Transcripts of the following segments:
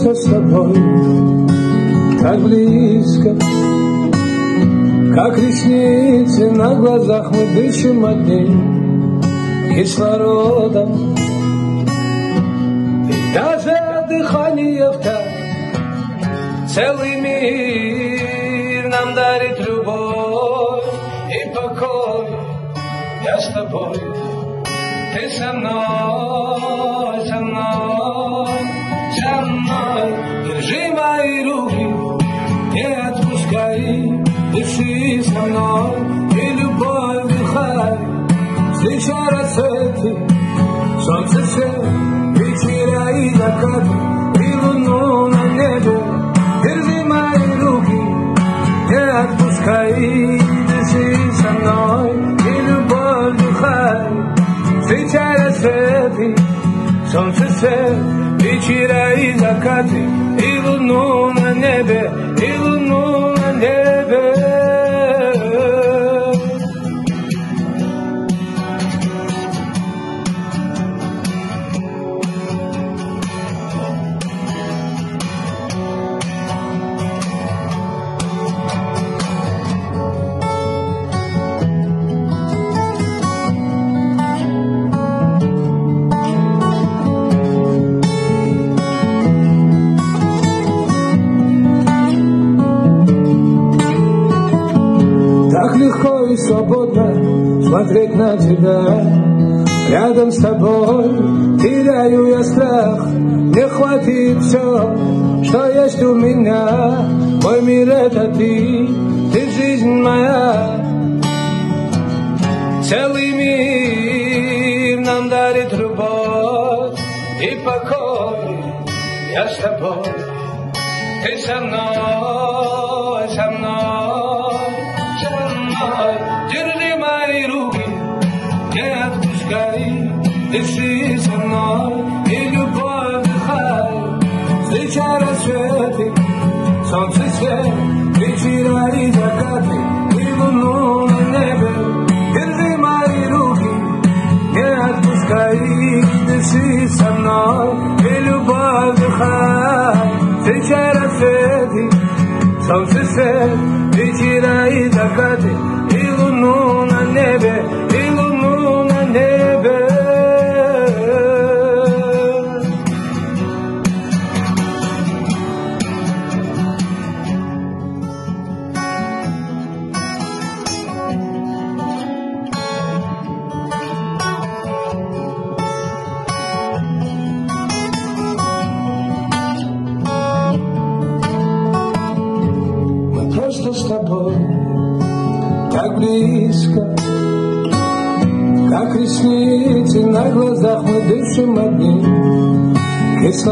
просто с тобой так близко, как ресницы на глазах, мы дышим одним кислородом. И даже дыхание в так целый мир нам дарит любовь и покой. Я с тобой, ты со мной, со мной, со мной. Держи мои руки, не отпускай, дыши со мной, и любовь вдыхай. Встречай рассветы, солнце свет, вечера и закаты, и луну на небе. Держи мои руки, не отпускай, дыши со мной, и любовь вдыхай. Встречай рассветы, солнце свет, вечера и закаты, и луну на небе, и луну на небе. Так легко и свободно смотреть на тебя. Рядом с тобой теряю я страх. Мне хватит все, что есть у меня. Мой мир — это ты жизнь моя. Целый мир нам дарит любовь и покой. Я с тобой, ты со мной, со мной. Держи мои руки, не отпускай, дыши со мной, и любовь вдыхай. Встречай рассветы, солнце свет, вечера и закаты, и луну на небе. Держи мои руки, не отпускай, дыши со мной, и любовь вдыхай. Встречай рассветы, солнце свет, вечера и закаты, и луну на небе, и луну на небе. Просто с тобой так близко, как ресницы на глазах, мы дышим одним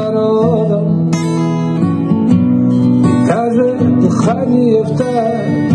кислородом. И даже дыхание в так